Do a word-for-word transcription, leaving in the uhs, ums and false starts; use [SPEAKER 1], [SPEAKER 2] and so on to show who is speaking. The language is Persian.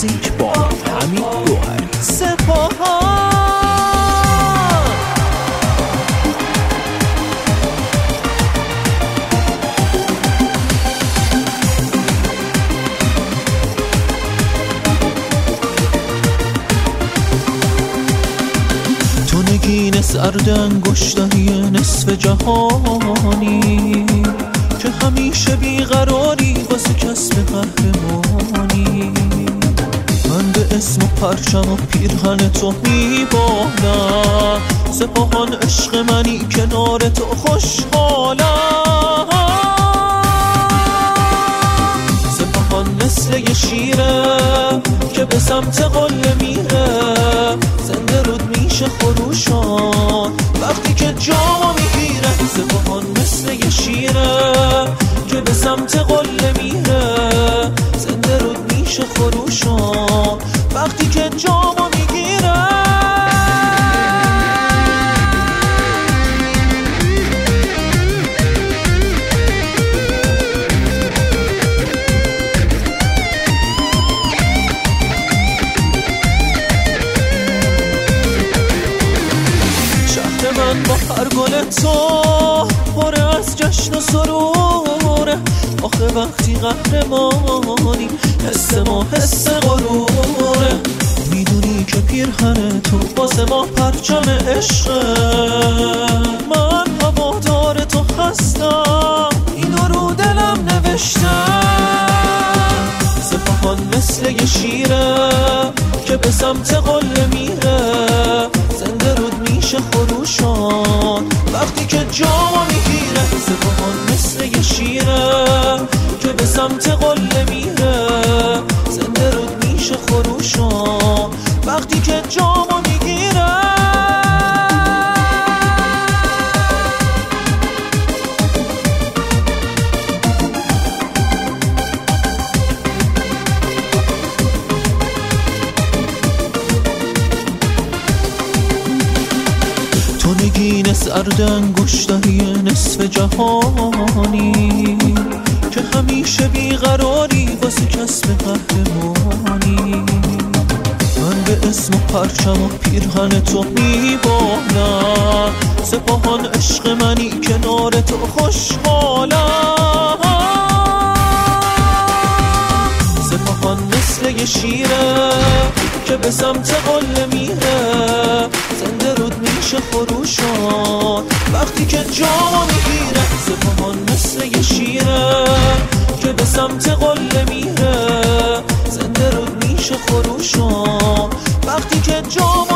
[SPEAKER 1] موزیک با حمید گوهری.
[SPEAKER 2] سپاهان
[SPEAKER 3] تو نگین سرد انگشتری نصف جهانی که همیشه بیقراری واسه کسب قهرمانی. من به اسم و پرچم و پیرهن تو میبالم، سپاهان عشق منی کنار تو خوشحالم. سپاهان مثل یه شیره که به سمت قله میره، زنده رود میشه خروشان وقتی که جامو میگیره. سپاهان مثل یه شیره که به سمت قله میره، زنده رود میشه خروشان وقتی که جامو میگیره. من با هر گل تو پره از جشن و سروره، آخه وقتی قهرمانی حس ما حس غروره. میدونی که پیرهن تو واسه ما پرچم عشقه، من هوادار تو هستم اینو رو دلم نوشتم. سپاهان مثل یه شیره که به سمت قله میره، زنده رود میشه خروشان وقتی که جامو میگیره. سپاهان مثل یه شیره که به سمت قله میره، زنده رود میشه خروشان وقتی که جامو میگیره. تو نگین سرد انگشتری نصف جهانی که همیشه بیقراری واسه کسب قهرمانی. من به اسم و پرچم و پیرهن تو میبالم، سپاهان عشق منی کنار تو خوشحالم. سپاهان مثل یه شیره که به سمت قله میره، زنده رود میشه خروشان وقتی که جامو میگیره. سپاهان مثل یه شیره که به سمت قله میره، زنده رود میشه خروشان وقتی که جامو